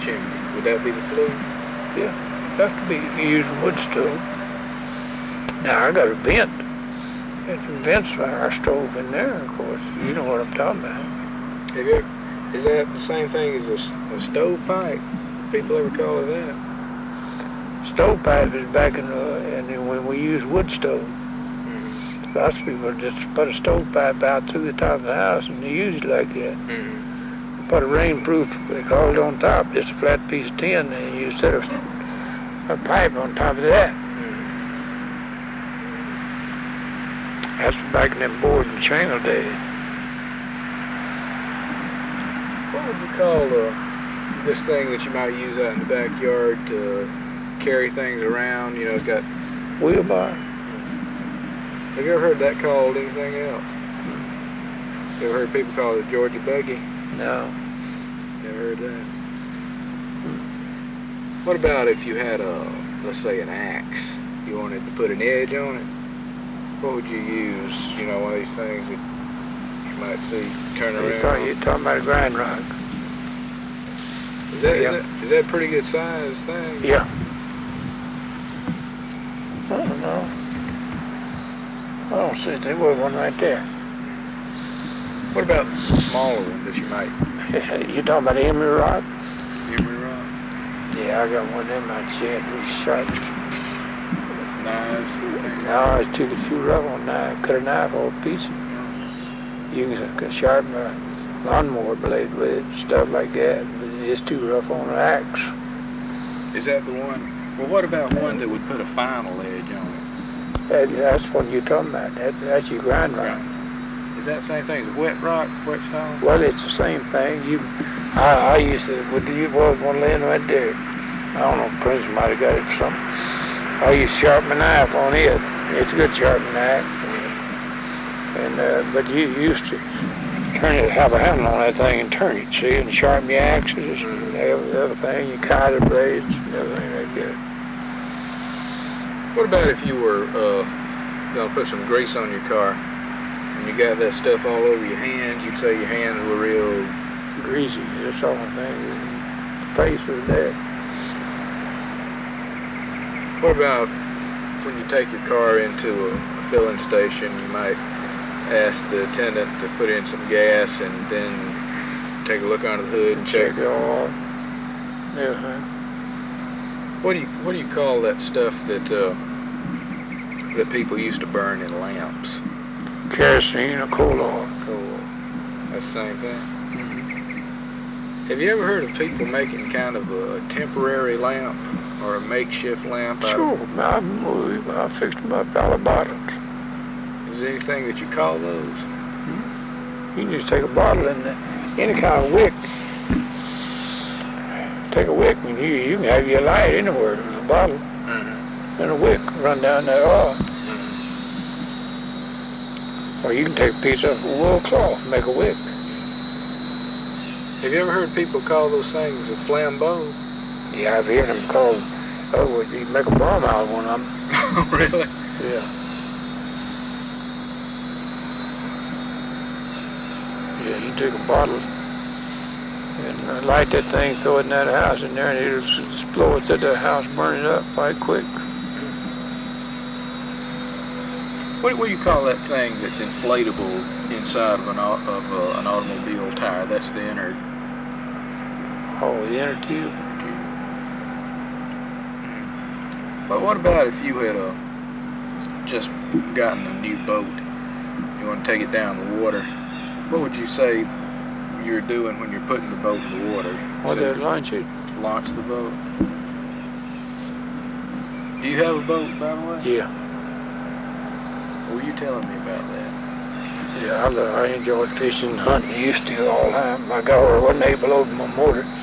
chimney. Would that be the flue? Yeah, have to be if you use a wood stove. Now I got a vent. There's some vents for our stove in there, of course. You know what I'm talking about. Is that the same thing as a stovepipe? People ever call it that? Stovepipe is back in when we use wood stove. Mm-hmm. Lots of people just put a stovepipe out through the top of the house and they use it like that. Mm-hmm. Put a rainproof, they call it on top, just a flat piece of tin, and you set a pipe on top of that. Mm-hmm. That's back in them board and channel days. What would you call this thing that you might use out in the backyard to carry things around? You know, it's got... Wheelbarrow. Have you ever heard that called anything else? You ever heard people call it a Georgia buggy? No. Never heard that. What about if you had let's say an axe? You wanted to put an edge on it? What would you use? You know, one of these things that you might see turn around. You're talking about a grind rock. Is that a pretty good size thing? Yeah. I don't know. I don't see it. There was one right there. What about smaller one that you might? You talking about Emery rock? Emery rock? Yeah, I got one in my shed. We sharp. Knives? No, it's too rough on knife. Cut a knife off a piece. You can sharpen a lawnmower blade with it, stuff like that. But it's too rough on an axe. Is that the one? Well, what about one that would put a final edge on it? That's what you're talking about. That's your grind rock. Is that the same thing as wet rock, wet stone? Well, it's the same thing. I used to, one laying right there. I don't know, Prince might have got it from something. I used to sharpen my knife on it. It's a good sharpening knife. But you used to have a handle on that thing and turn it, see, and sharpen your axes and everything, your cutter blades and everything like that. What about if you were going to put some grease on your car and you got that stuff all over your hands? You'd say your hands were real greasy. That's all the thing. Your face was there. What about when you take your car into a filling station, you might ask the attendant to put in some gas and then take a look under the hood and check it all. Yeah. What do you call that stuff that people used to burn in lamps? Kerosene or coal oil. Coal oil. That's the same thing. Mm-hmm. Have you ever heard of people making kind of a temporary lamp or a makeshift lamp? Sure. I fixed them up out of bottles. Is there anything that you call those? Mm-hmm. You can just take a bottle and any kind of wick. Take a wick and you can have your light anywhere with a bottle. Mm-hmm. And a wick run down there oil. Mm-hmm. Or you can take a piece of wool cloth and make a wick. Have you ever heard people call those things a flambeau? Yeah, I've heard them called, you make a bomb out of one of them. Really? Yeah. Yeah, you take a bottle and light that thing, throw it in that house in there, and it'll explode, set that house, burn it up quite quick. What do you call that thing that's inflatable inside of an automobile tire? That's the inner. Oh, the inner tube. But what about if you had just gotten a new boat? You want to take it down the water. What would you say you're doing when you're putting the boat in the water? Well, they launch it. Launch the boat. Do you have a boat, by the way? Yeah. What were you telling me about that? Yeah, I enjoyed fishing and hunting. Used to all the time. My car wasn't able to open my motor.